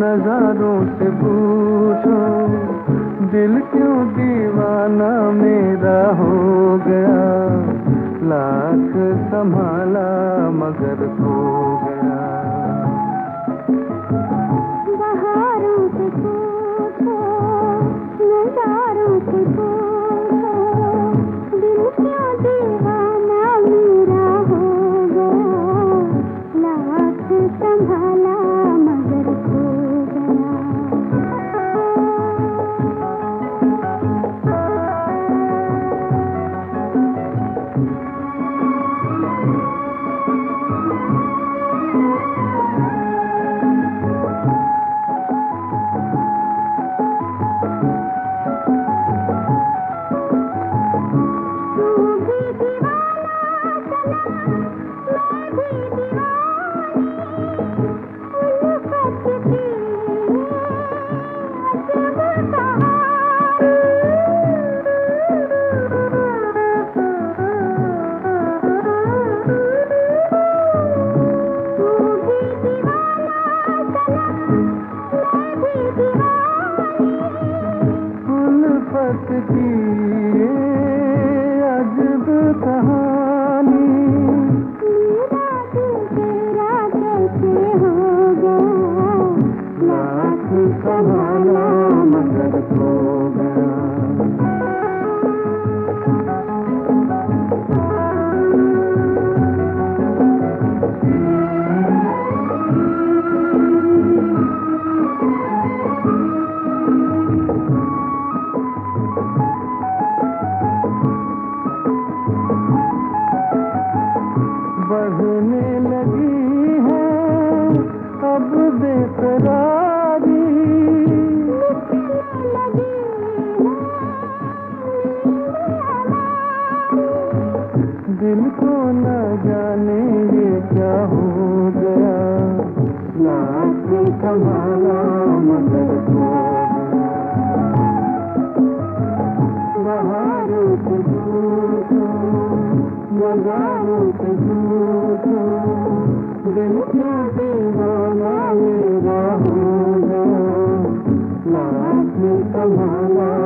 नजारों से पूछो दिल क्यों दीवाना मेरा हो गया, लाख संभाला मगर खो गया। बहारों से पूछो नजारों से पूछो दिल क्यों दीवाना मेरा हो गया, लाख संभाला मगर खो गया। उल्फत की ये अजब कहानी, मेरा दिल तेरा कैसे हो गया, लाख संभाला मगर खो गया। बढ़ने लगी है अब बेकरारी, दिल को न जाने ये क्या हो गया, लाख संभाला मगर खो गया। बहारों से पूछो नजारों से पूछो दिल क्यों दीवाना मेरा हो गया, लाख संभाला